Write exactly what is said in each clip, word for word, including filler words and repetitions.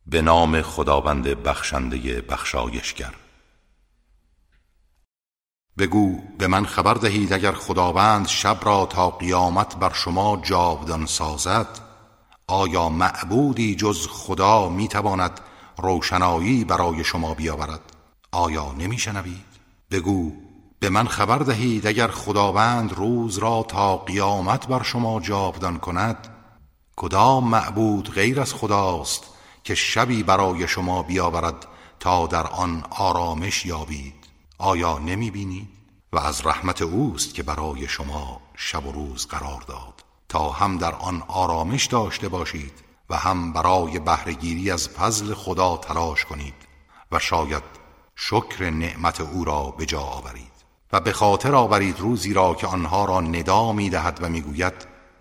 به نام خداوند بخشنده بخشایشگر. بگو به من خبر دهید اگر خداوند شب را تا قیامت بر شما جاودان سازد، آیا معبودی جز خدا میتواند روشنایی برای شما بیاورد؟ آیا نمیشنوید؟ بگو به من خبر دهید اگر خداوند روز را تا قیامت بر شما جاودان کند، کدام معبود غیر از خداست که شبی برای شما بیاورد تا در آن آرامش یابید؟ آیا نمی بینید؟ و از رحمت اوست که برای شما شب و روز قرار داد تا هم در آن آرامش داشته باشید و هم برای بهره‌گیری از فضل خدا تلاش کنید و شاید شکر نعمت او را به جا آورید. و به خاطر آورید روزی را که آنها را ندا می دهد و می گوید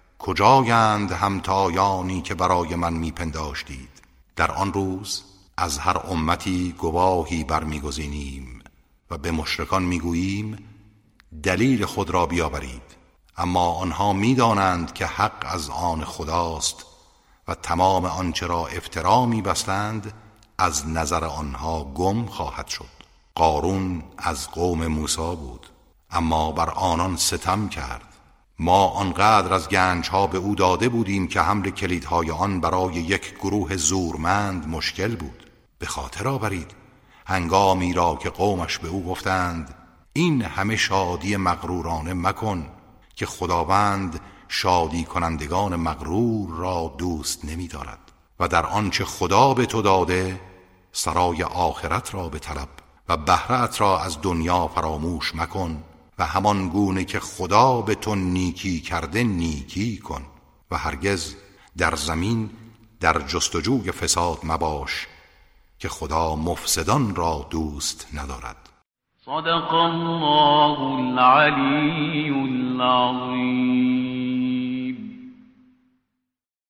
کجایند همتایانی که برای من می پنداشتید؟ در آن روز از هر امتی گواهی برمیگزینیم و به مشرکان میگوییم دلیل خود را بیاورید، اما آنها میدانند که حق از آن خداست و تمام آنچه را افترا میبستند از نظر آنها گم خواهد شد. قارون از قوم موسی بود، اما بر آنان ستم کرد. ما آنقدر از گنجها به او داده بودیم که حمل کلیدهای آن برای یک گروه زورمند مشکل بود. به خاطر آورید هنگامی را که قومش به او گفتند این همه شادی مغرورانه مکن که خداوند شادی کنندگان مغرور را دوست نمی دارد و در آنچه خدا به تو داده سرای آخرت را بطلب و بهره‌ات را از دنیا فراموش مکن و همان گونه که خدا به تو نیکی کرده نیکی کن و هرگز در زمین در جستجوی فساد مباش که خدا مفسدان را دوست ندارد. صدق الله العلی العظیم.